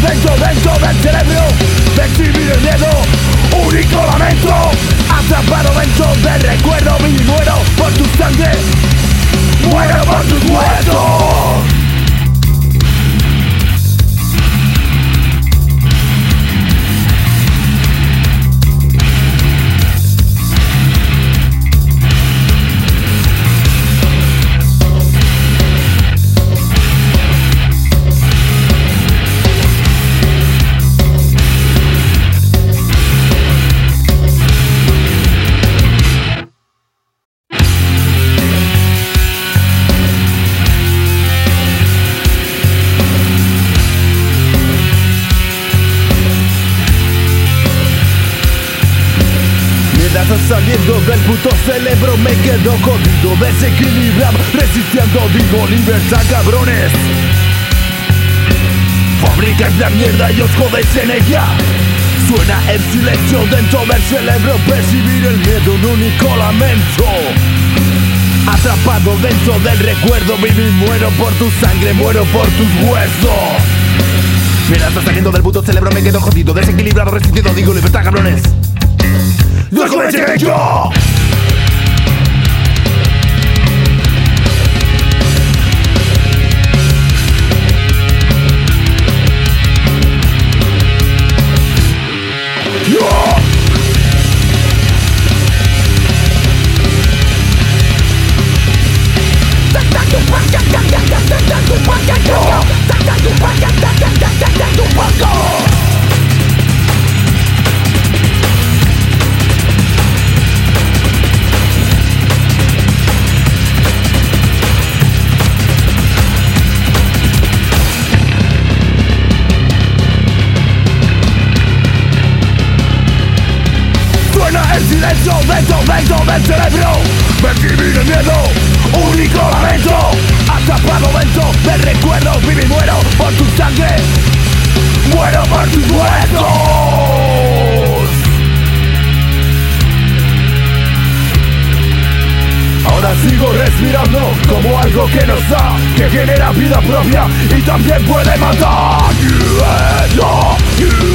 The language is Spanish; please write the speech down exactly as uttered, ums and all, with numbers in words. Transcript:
dentro, dentro del cerebro. Percibir el miedo, único lamento. Atrapado dentro del recuerdo. Vivo y muero por tu sangre, muero por tus huesos. Saliendo del puto cerebro me quedo jodido, desequilibrado, resistiendo, digo libertad cabrones. Fabricas la mierda y os jodéis en ella. Suena el silencio dentro del cerebro, percibir el miedo, un único lamento. Atrapado dentro del recuerdo, vivo y muero por tu sangre, muero por tus huesos. Mira, está saliendo del puto cerebro, me quedo jodido, desequilibrado, resistiendo, digo libertad cabrones. ¡No comencé que yo! El silencio dentro, dentro del cerebro, percibir el miedo, único lamento. Atrapado dentro del recuerdo, vivo y muero por tu sangre, muero por tus huesos. Ahora sigo respirando como algo que nos da, que genera vida propia y también puede matar. Yeah, yeah, yeah.